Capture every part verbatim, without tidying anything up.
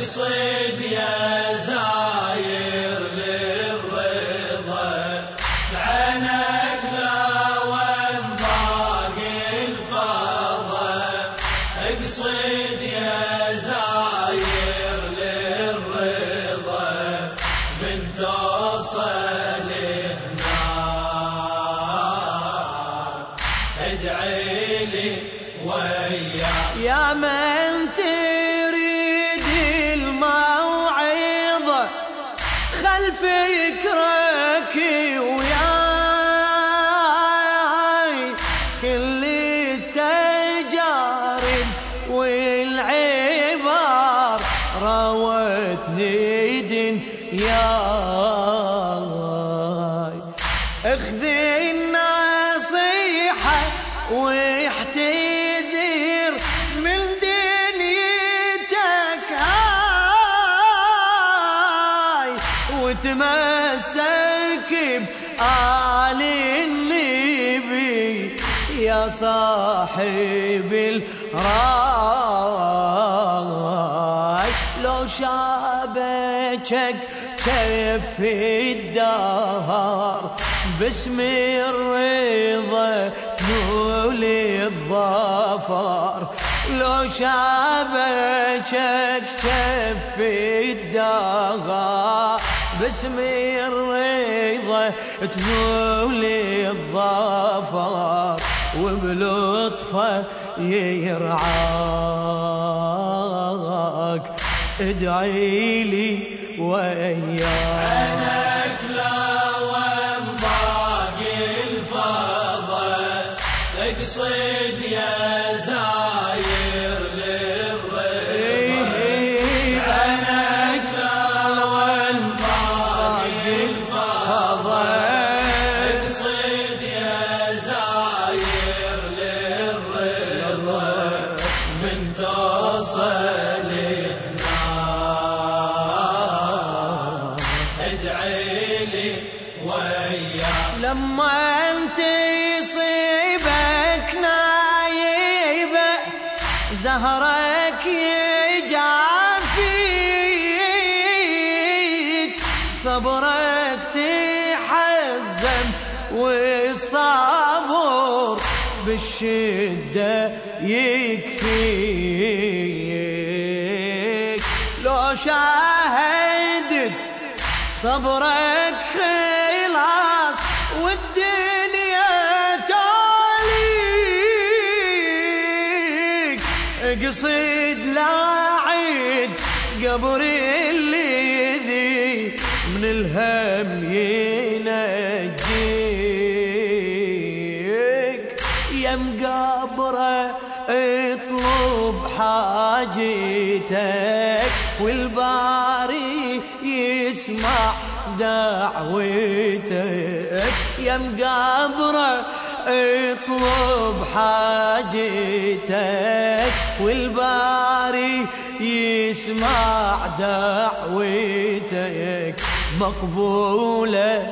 اقصد يا زاير للرضا بعينك لا وين باقي الفضا اقصد يا زاير للرضا من توصل هناك ادعي لي وياك يا من تريد الموعظة خل فكرك وياي كل التجارب والعبار راوتني دنياي اخذ النصيحة واحتذر من دنيتك هاي وتمسك بآل النبي يا صاحب الراي لو شابكك كيف الدهر باسم الرضا نول الظفر لو شابكك كيف الدهر باسم الرضا تنول الظفر وبلطفه يرعاك ادعي لي وياك عينك لا وين باقي الفضا اقصد يا زاير للرضا عينك لا وين باقي الفضا اقصد يا زاير للرضا من توصل لما انت يصيبك نايبة دهرك يجافيك صبرك تحزم والصبر بالشدة يكفيك لو شاهدت صبرك خلاص والدنيا تاليك اقصد لا عيد قبر اللي ذي من الهم ينجيك يا مقبره اطلب حاجتك والباري يسمع دعوتك يا مقبره اطلب حاجتك والباري يسمع دعوتك مقبولة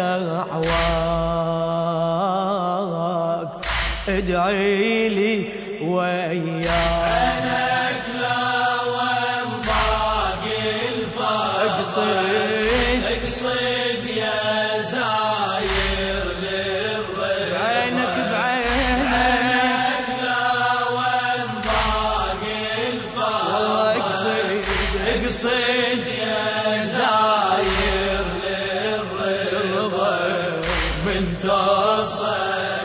دعواك ادعي لي وياك عينك لا وين باقي الفضا اقصد اقصد يا زاير للرضا عينك بعينك عينك لا وين باقي الفضا اقصد اقصد يا زاير للرضا من توصل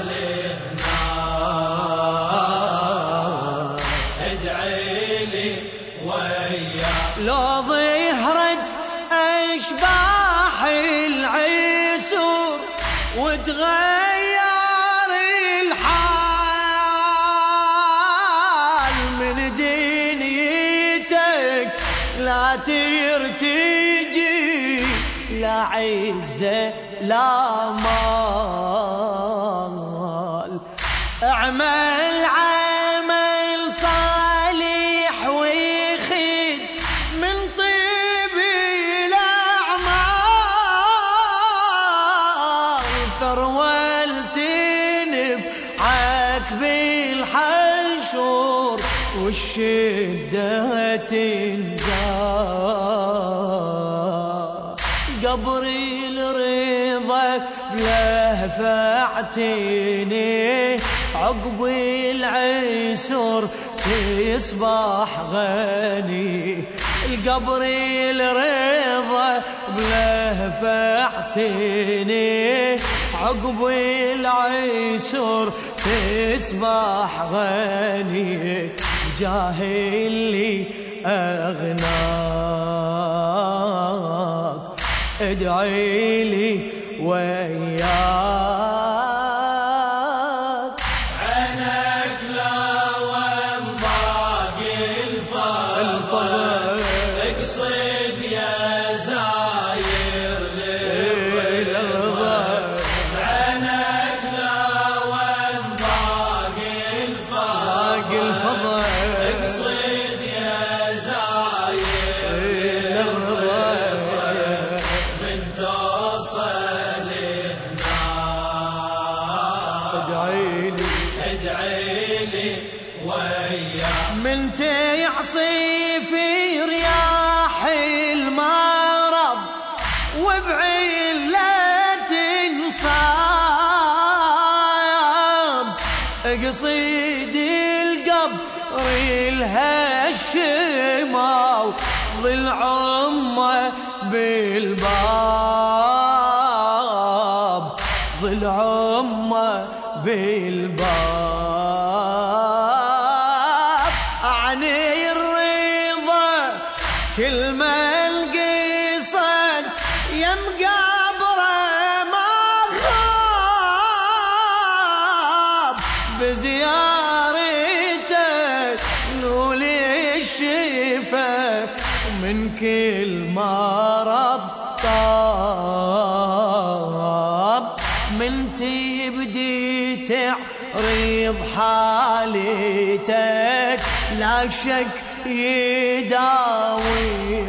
لو ظهرت أشباح العسور وتغير الحال من دنيتك لا ترتجي لا عزة لا مال اعمل عمل صالح ويخذ من طيب الأعمال ثروة تنفعك بالحشور والشدة تنزال قبري الرضا بلهفعتني عقب العسر تصبح غني القبر الرضا بلهفعتني عقب العسر تصبح غني جاهلي أغناك ادعي لي وياك عينك لو انضاق الفضل اقصد يا زاير للرضا عينك لو انضاق الفضل اقصد يا زاير للرضا من توصل من تعصي في رياح المرض وبعلة انصاب اقصد القبر الهشماو ظل عمه بالباب ظل عمه بالباب أعني الرضا كل ما القصد يم قبره ما خاب بزيارته نول الشفا من كل مرض طاب من تبدي تعرض حالتك لا شك يداوي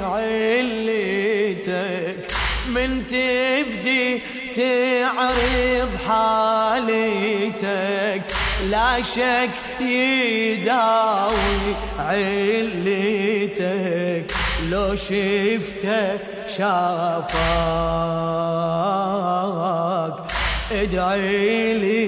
علتك من تبدي تعرض حالتك لا شك يداوي علتك لو شفته شافاك ادعي لي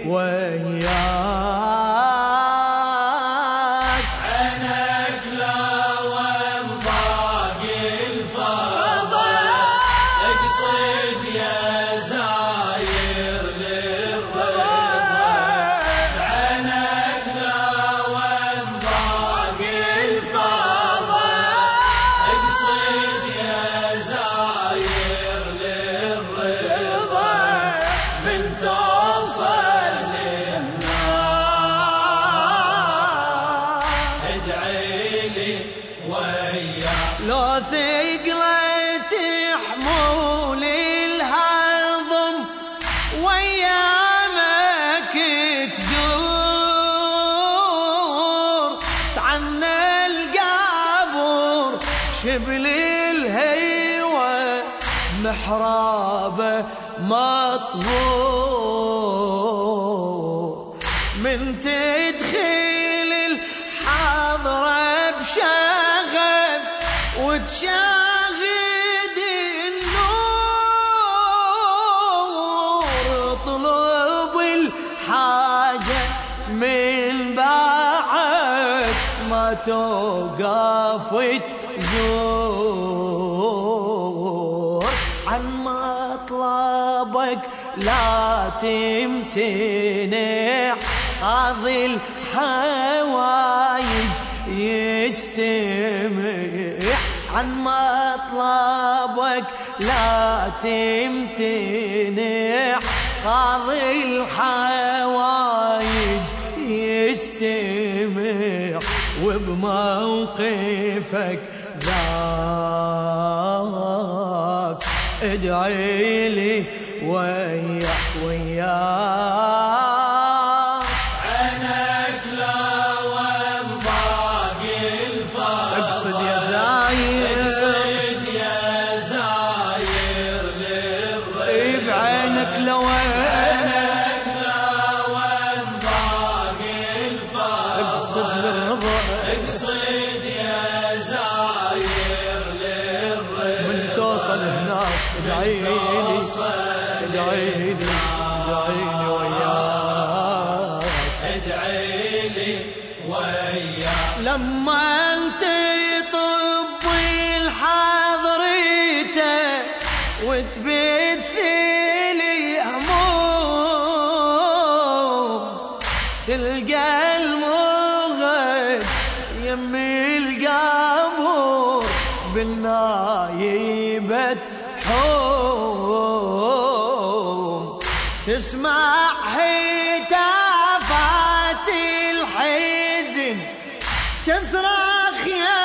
وياك عينك لو انضاق الفضل اقصد يا زاير للرضا عينك لو انضاق الفضل اقصد يا زاير للرضا من توصل لو ثقلت حمول الهضم ويامك تجور تعنى القبر شبل الهيوة محرابه مطهور من تدخل الحضرة بشغف وتشاهد النور اطلب الحاجة من بعد ما توقف تزور عن مطلبك لا تمتنع قاضي الحوايج يستمع عن مطلبك لا تمتنع قاضي الحوايج يستمع وبموقفك ذاك ادعي لي وياك وياك عينك لو انضاق الفضل اقصد يا زاير اقصد يا زاير للرضا بعينك لو عينك لو انضاق الفضل اقصد للرضا ادعي لي ادعي لي ادعي لي وياك ادعي لي وياك لما انت طبي الحضريته وتبثي لي هموم تلقى المغيب يمي القبور بالنايبة حوم تسمع هتافات الحزن تصرخ يا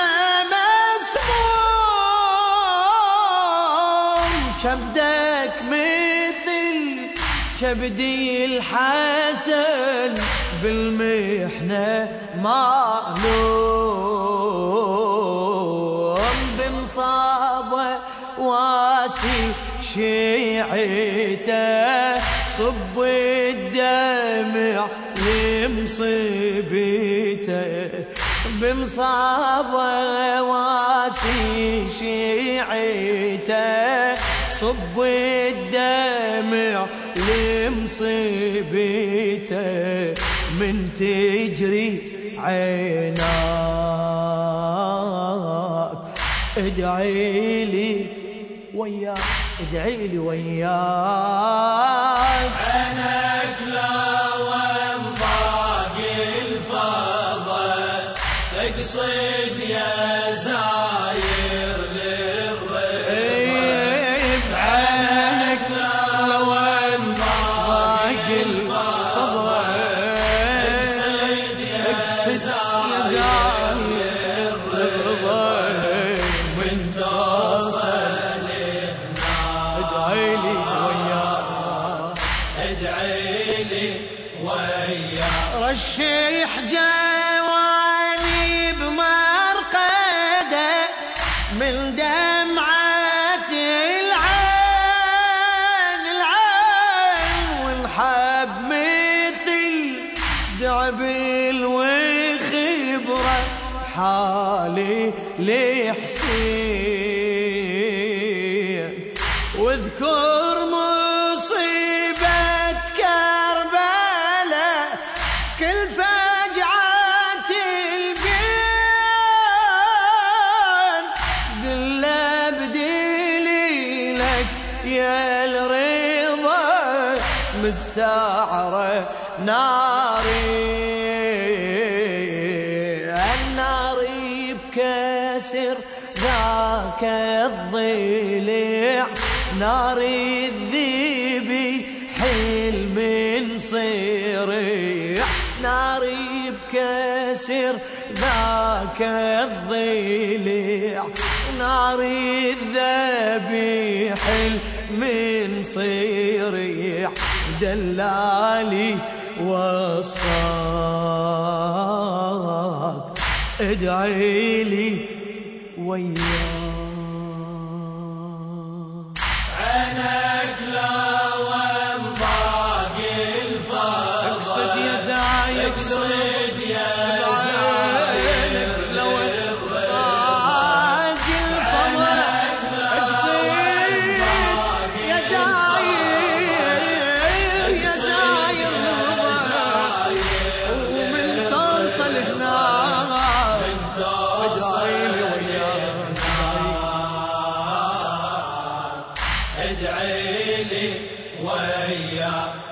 مسموم كبدك مثل كبدي الحسن بالمحنة معلوم بمصابة واسي شيعته صب الدمع لمصيبته بمصابة واسي شيعته صب الدمع لمصيبته من تجري عيناك ادعي لي وياك ادعي لي وياك عينك لو باقي الفضل اقصد يا زاير للريب عينك لو باقي الفضل اقصد يا زاير للريب من توصل ادعي لي وياك ادعي لي وياك رشيح جواني بمرقده من دمعة العين العين والحب مثل دعبل وخبرة حالي لحسين واذكر مصيبة كربلاء كل فجعة البين قل بديلي لك يا الرضا مستعرة ناري النار بكسر ذاك الضلع نار الذيب حلم صريع نار بكسر ذاك الضلع نار الذبيح حلم صريع دلالي وصاك ادعي لي وياك عينك لو باقي الفضل اقصد يا زايد اقصد يا عينك لو باقي الفضل اقصد يا زايد يا زايد ومن توصل هناك ادعي لي وياك ادعي لي وياك